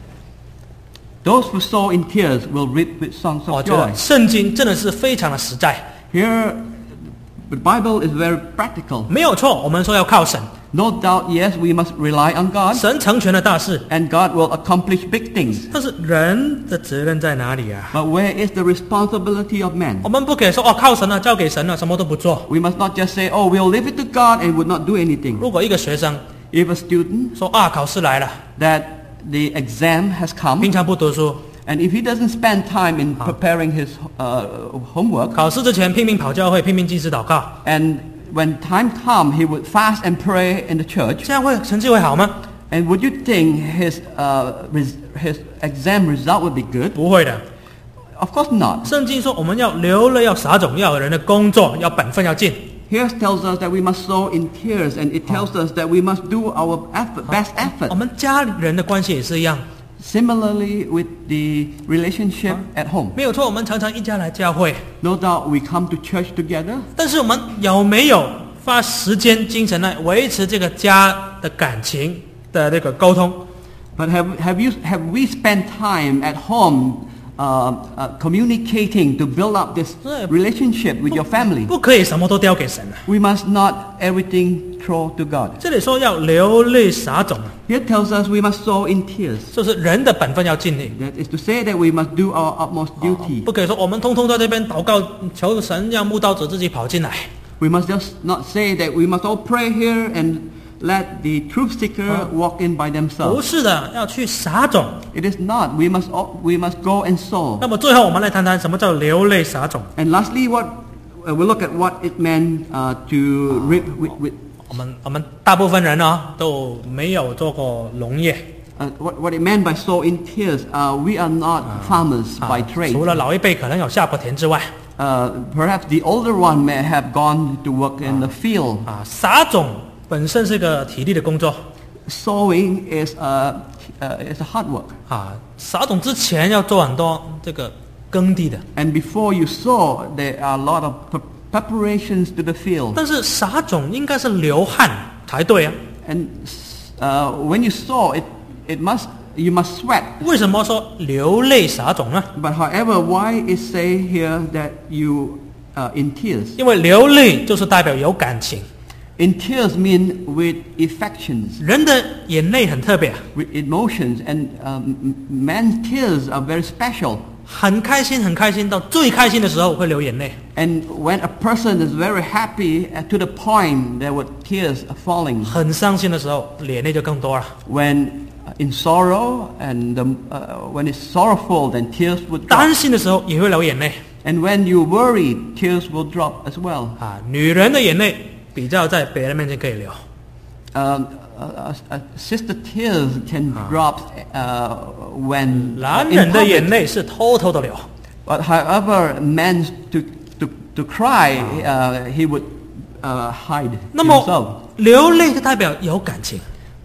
Those who sow in tears will reap with songs 我 of 觉得 joy. 圣经真的是非常的实在， Here, the Bible is very practical. 没有错。我们说要靠神， No doubt, yes, we must rely on God, 神成全了大事， and God will accomplish big things. 但是人的责任在哪里啊？ But where is the responsibility of man? 我们不可以说哦，靠神了，交给神了，什么都不做。 We must not just say, oh, we'll leave it to God and would not do anything. 如果一个学生 If a student 说啊，考试来了， that the exam has 平 come, 常不读书， and if he doesn't spend time in preparing his uh, homework, 考试之前拼命跑教会，拼命进食祷告， and when time comes, he would fast and pray in the church, 这样会成绩会好吗？ and would you think his, uh, res- his exam result would be good? 不会的。 Of course not. 圣经说我们要流泪，要撒种，要有人的工作，要本分要尽。 Here tells us that we must sow in tears, and it tells us that we must do our effort, best 我 effort. 们家人的关系也是一样， Similarly with the relationship at home. 没有错。我们常常一家来教会， No doubt we come to church together, 但是我们有没有花时间、精神来维持这个家的感情的那个沟通？ but have, have, you, have we spent time at home uh, uh, communicating to build up this Yeah. relationship with your family? 不可以什么都丢给神了。 We must not everything throw to God. 这里说要流泪撒种， Here tells us we must sow in tears. 就是人的本分要尽力， That is to say that we must do our utmost duty. 不可以说我们通通在这边祷告求神，让慕道者自己跑进来。 We must just not say that we must all pray here and let the truth seeker walk in by 不 themselves. 是的，要去撒种。 It is not. We must all, we must go and sow. 那么最后我们来谈谈什么叫流泪撒种。 And lastly, what uh, we'll look at what it meant uh, to reap with, with 我们我们大部分人呢都没有做过农业 uh, what, what it meant by sow in tears. Uh, we are not farmers 啊 by，trade. 除了老一辈可能有下过田之外， Uh, perhaps the older one may have gone to work in the field. 啊，撒种本身是个体力的工作 Sowing is a, uh, is a hard work. 啊，撒种之前要做很多这个耕地的， And before you sow, there are a lot of pre- preparations to the field. 但是撒种应该是流汗才对啊。 And uh, when you sow, it, it must, you must sweat. 为什么说流泪撒种呢？ But however, why is say here that you uh, in tears? 因为流泪就是代表有感情， In tears mean with affections, 人的眼泪很特别啊， with emotions, and um, man's tears are very special. 很开心很开心到最开心的时候会流眼泪， And when a person is very happy uh, to the point there were tears falling. 很伤心的时候眼泪就更多了。 When uh, in sorrow and um, uh, when it's sorrowful, then tears would drop. 担心的时候也会流眼泪 And when you worry, tears will drop as well. 啊。女人的眼泪比较在别人面前可以流， Um, a, a, a sister tears can drop uh, when 男 in 人的眼 public. 泪是偷偷的流。 But however, man to to to cry, uh, he would uh, hide 那 himself. 么流泪就代表有感情，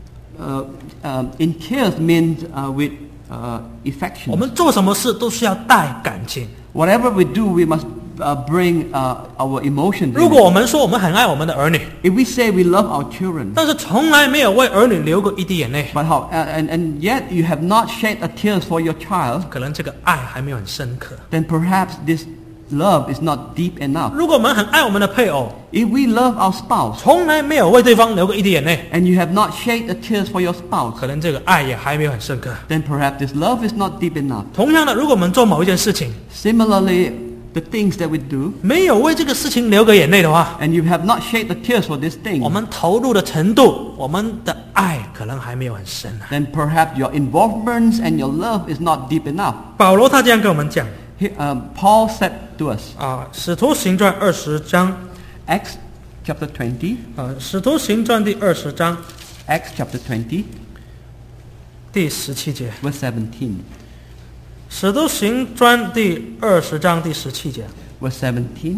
Uh, um, in tears means uh, with uh, 我 affection. 们做什么事都是要带感情。 Whatever we do, we must uh, bring uh, our emotions. 如果我们说我们很爱我们的儿女， If we say we love our children, 但是从来没有为儿女流过一滴眼泪， but how, and, and yet you have not shed a tear for your child, 可能这个爱还没有很深刻。 then perhaps this love is not deep enough. 如果我们很爱我们的配偶， If we love our spouse, 从来没有为对方流过一滴眼泪， and you have not shed the tears for your spouse, 可能这个爱也还没有很深刻。 then perhaps this love is not deep enough. 同样的，如果我们做某一件事情， Similarly, the things that we do, 没有为这个事情流个眼泪的话， and you have not shed the tears for this thing, 我们投入的程度，我们的爱可能还没有很深啊。 then perhaps your involvement and your love is not deep enough. 保罗他这样跟我们讲 He, um, Paul said to us, 啊，《使徒行传》二十章， Acts chapter twenty, 啊，《使徒行传》第二十章 Acts chapter twenty, 第十七节， verse seventeen, 《使徒行传》第二十章第十七节， verse seventeen.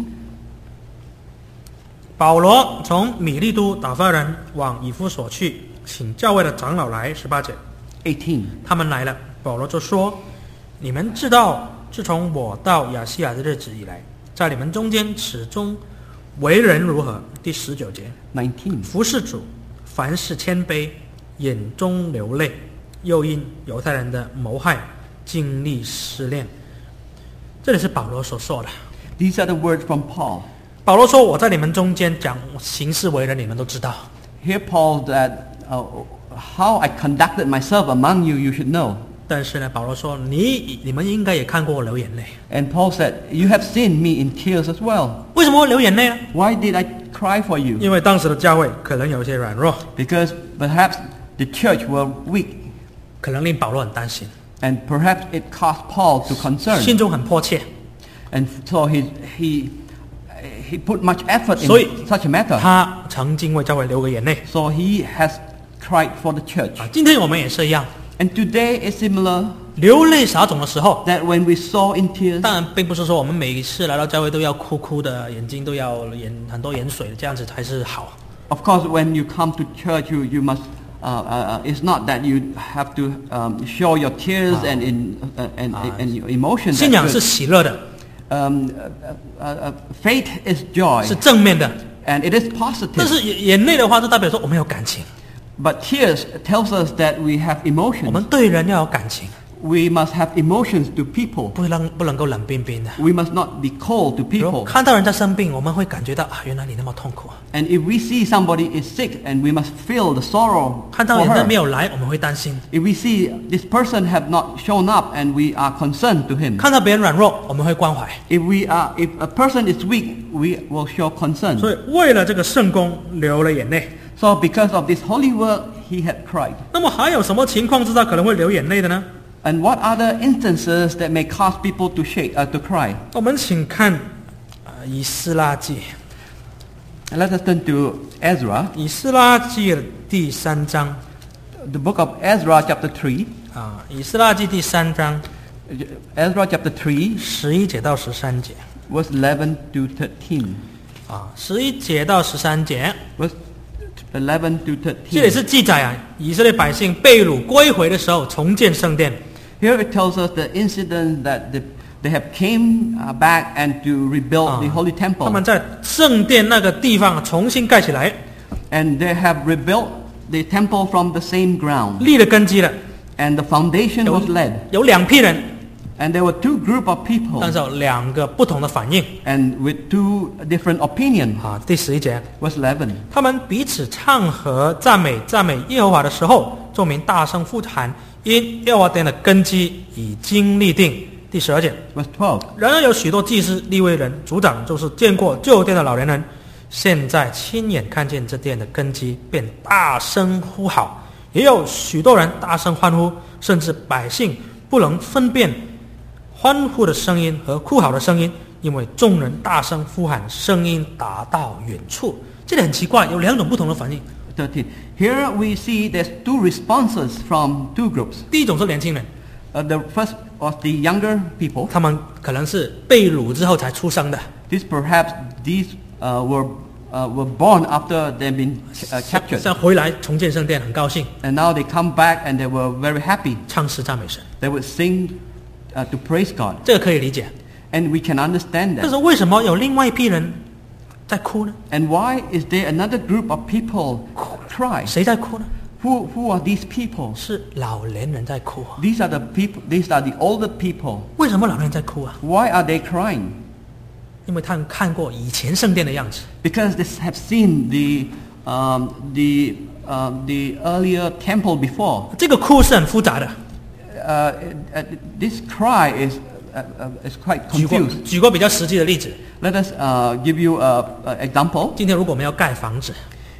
保罗从米利都打发人往以弗所去，请教会的长老来。十八节， eighteen. 他们来了，保罗就说：“你们知道，自从我到亚细亚的日子以来，在你们中间始终为人如何？”第十九节， nineteen. 服侍主，凡事谦卑，眼中流泪，又因犹太人的谋害，经历试炼。这里是保罗所说的。 These are the words from Paul. 保罗说：“我在你们中间讲行事为人，你们都知道。 Here Paul that uh, how I conducted myself among you, you should know. 但是呢，保罗说：你你们应该也看过我流眼泪。 And Paul said, you have seen me in tears as well. 为什么会流眼泪呢？ Why did I cry for you? 因为当时的教会可能有一些软弱， Because perhaps the church were weak, 可能令保罗很担心， and perhaps it caused Paul to 心 concern. 中很迫切。 And so he, he, he put much effort in 所以 such a matter. 他曾经为教会流过眼泪 So he has cried for the church. 啊。今天我们也是一样， And today is similar, 流泪撒种的时候， that when we saw in tears, 当然并不是说我们每一次来到教会都要哭哭的，眼睛都要眼很多盐水，这样子才是好。 of course, when you come to church, you, you must, uh, uh, it's not that you have to um, show your tears and, in, uh, and, and your emotions. 信 That's 仰是 good. 喜乐的， Um, uh, uh, uh, faith is joy, 是正面的。 and it is 但 positive. 是眼眼泪的话，就代表说我们有感情， But tears tells us that we have 我 emotions. 们对人要有感情， We must have emotions to people. 不能不能够冷冰冰的。 We must not be cold to 比如 people. 看到人家生病，我们会感觉到啊，原来你那么痛苦啊。 And if we see somebody is sick, and we must feel the sorrow 看到 for 人家没 her. 有来，我们会担心； If we see this person have not shown up, and we are concerned to him. 看到别人软弱，我们会关怀。 If we are, if a person is weak, we will show concern. 所以为了这个圣工流了眼泪。 So because of this holy work, he had cried. 那么还有什么情况之下可能会流眼泪的呢？ And what other instances that may cause people to shake, uh, to cry? 我们请看啊，以斯拉记， Let us turn to Ezra, 以斯拉记的第三章 the book of Ezra, chapter three. 啊，以斯拉记第三章 Ezra, chapter three, 十一节到十三节 verse eleven to thirteen. 啊，十一节到十三节， Verse eleven to 这里 thirteen. 是记载啊，以色列百姓被掳归回的时候重建圣殿。 Here it tells us the incident that the, they have came uh, back and to rebuild 啊 the holy 他 temple. 们在圣殿那个地方重新盖起来， And they have rebuilt the temple from the same ground. 立了根基了。 And the foundation 有 was laid. 有两批人， And there were two group of people. 但是有两个不同的反应 And with two different opinions. 啊。第十一节， Verse eleven. 他们彼此唱和赞美赞美耶和华的时候，众民大声呼喊，因耶和华殿的根基已经立定。第十二节， Verse twelve. 然而有许多祭司、利未人、族长，就是见过旧殿的老年人，现在亲眼看见这殿的根基，便大声呼号。也有许多人大声欢呼，甚至百姓不能分辨欢呼的声音和哭嚎的声音，因为众人大声呼喊，声音达到远处。这里很奇怪，有两种不同的反应。 thirteen. Here we see there's two responses from two groups. 第一种是年轻人， Uh, the first was the younger people. 他们可能是被掳之后才出生的， This perhaps these uh, were uh, were born after they've been uh, captured. 像回来重建圣殿，很高兴， And now they come back and they were very happy. 唱诗赞美神， They would sing uh, to praise God. 这个可以理解。 And we can understand 但是 that. 为什么有另外一批人在哭呢？ And why is there another group of people cry? 谁在哭呢？ Who, who are these people? 是老年人在哭啊。 These are the people. These are the older people. 为什么老年人在哭啊？ Why are they crying? 因为他们看过以前圣殿的样子， Because they have seen the um, the um, the earlier temple before. 这个哭是很复杂的。 Uh, uh, this cry is uh, uh, is quite 举过 confused. 举过比较实际的例子， Let us uh, give you a, a example. 今天如果我们要盖房子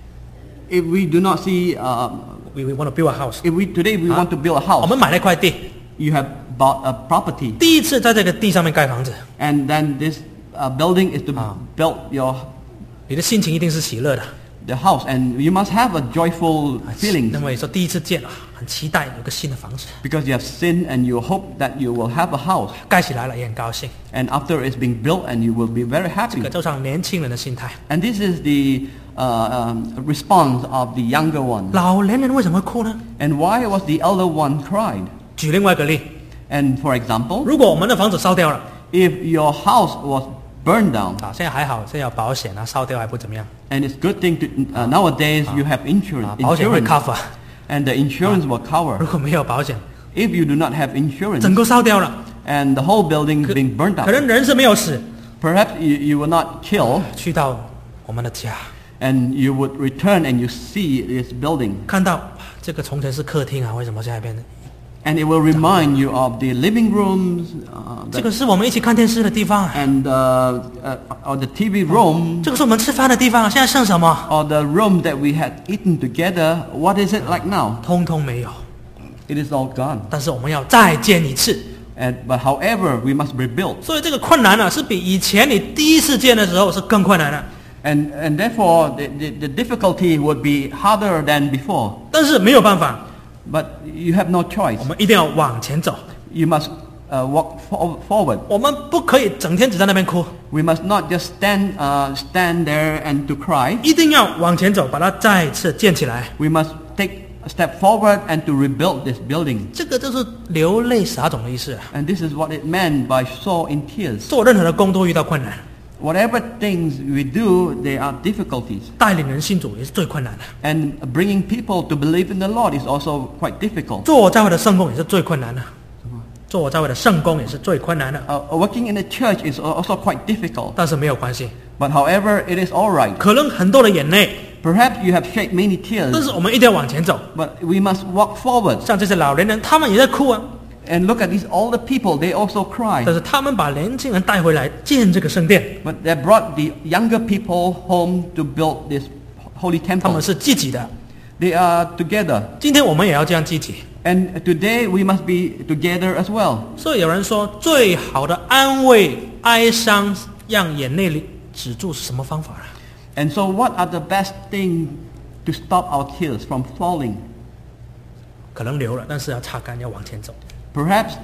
If we do not see, uh, ，we we want to build a house， if we today we want to build a 我 house, 们买了一块地， you have bought a property, 第一次在这个地上面盖房子， and then this uh, building is to Ah. build your 你的心情一定是喜乐的， the house, and you must have a joyful 啊 feeling 因为说第一次建啊，很期待有个新的房子， because you have sinned and you hope that you will have a house, 盖起来了也很高兴， and after it's being built, and you will be very 这 happy. 个就像年轻人的心态。 And this is the uh, um, response of the younger one. 老年人为什么会哭呢？ And why was the elder one cried? 举另外一个例， And for example, 如果我们的房子烧掉了， if your house was burned down, 啊，现在还好，现在有保险啊，烧掉还不怎么样， and it's good thing to uh, nowadays you have 啊 insurance, 保险会 insurance, cover。 and the insurance will cover. 如果没有保险， If you do not have insurance 整个烧掉了， and the whole building is being burned 可 up, 能人是没有死， perhaps you, you will not kill, 去到我们的家， and you would return and you see this building, 看到哇这个从前是客厅啊，为什么现在变成？ and it will remind you of the living rooms, uh, 这 the, 个是我们一起看电视的地方啊， and uh, uh, or the T V room, 这个是我们吃饭的地方啊，现在剩什么？ or the room that we had eaten together. What is it like now? 通通没有。 It is all gone. 但是我们要再建一次， And, but however, we must rebuild. 所以这个困难啊，是比以前你第一次建的时候是更困难的。 And, and therefore, the, the, the difficulty would be harder than before. 但是没有办法， But you have no choice. 我们一定要往前走， You must uh, walk for, forward. 我们不可以整天只在那边哭， We must not just stand, uh, stand there and to cry. 一定要往前走，把它再次建起来。 We must take a step forward and to rebuild this building. 这个就是流泪撒种的意思啊。 And this is what it meant by sow in tears. 做任何的工都遇到困难， Whatever things we do, there are difficulties. 带领人信主也是最困难的， And bringing people to believe in the Lord is also quite difficult. 做我教会的圣工也是最困难的，做我教会的圣工也是最困难的。 Uh, working in the church is also quite difficult. 但是没有关系， But however, it is all right. 可能很多的眼泪， Perhaps you have shed many 但 tears, 是我们一定要往前走。 but we must walk forward. 像这些老年人，他们也在哭啊， And look at these older people, they also 但 cry. 是他们把年轻人带回来建这个圣殿， But they brought the younger people home to build this holy 他们 temple. 是积极的。 They are together. 今天我们也要这样积极。 And today we must be together as well. 所以有人说，最好的安慰哀伤，让眼泪止住是什么方法呢？ And so what are the best thing to stop our tears from falling? 可能流了，但是要擦干，要往前走。 Perhaps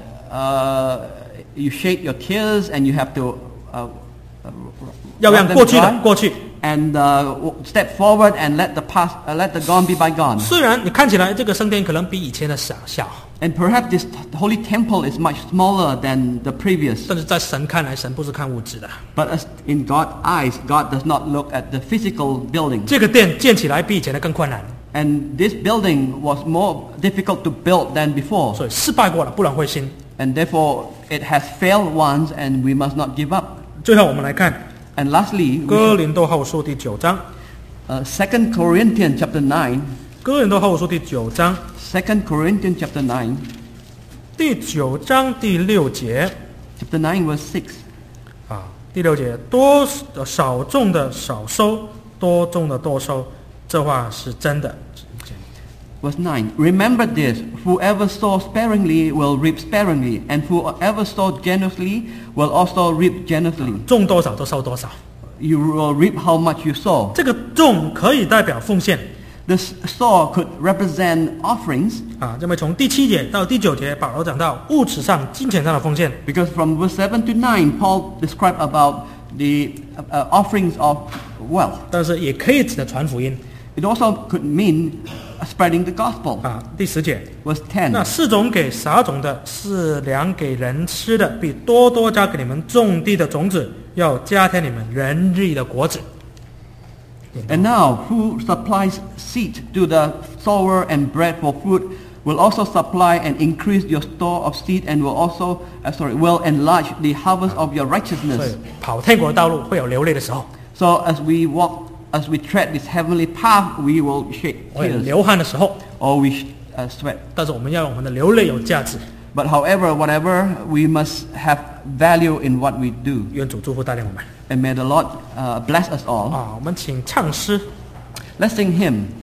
uh, you shed your tears and you have to uh, 要 let 让 them 过去的 dry 过去。 and uh, step forward and let the past, uh, let the gone be bygone. 虽然你看起来这个圣殿可能比以前的小小， And perhaps this holy temple is much smaller than the previous. 但是在神看来，神不是看物质的。 But as in God's eyes, God does not look at the physical building. 这个殿建起来比以前的更困难， And this building was more difficult to build than before. 所以失败过了，不能灰心。 And therefore, it has failed once and we must not give up. 最后我们来看 And lastly, 哥 we 林多后书第九章， uh, Second Corinthians chapter nine, 哥林多后书第九章， Second Corinthians chapter nine, 第九章第六节 chapter nine verse six. 啊，第六节，多少种的少收，多种的多收，这话是真的。 Verse nine, remember this, whoever sows sparingly will reap sparingly, and whoever sows generously will also reap generously. 种多少就收多少， You will reap how much you sow. 这个种可以代表奉献 The sow could represent offerings, 啊，因为从第七节到第九节，保罗讲到物质上、金钱上的奉献， because from verse seven to nine, Paul described about the uh, offerings of wealth. 但是也可以指的传福音。 It also could mean spreading the gospel. 啊，第十节， Verse ten. 那四种给撒种的，是粮给人吃的，必多多加给你们种地的种子，要加添你们仁义的果子。 And now, who supplies seed to the sower and bread for food, will also supply and increase your store of seed, and will also, uh, sorry, will enlarge the harvest of your 所以 righteousness. 跑天国的道路会有流泪的时候， So as we walk, as we tread this heavenly path, we will shed 会有 tears 流汗的时候， or we sh- uh, sweat. 但是我们要用我们的流泪有价值。 But however, whatever, we must have value in what we do. 愿主祝福带领我们。 And may the Lord uh, bless us all. 啊，我们请唱诗。 Let's sing hymn.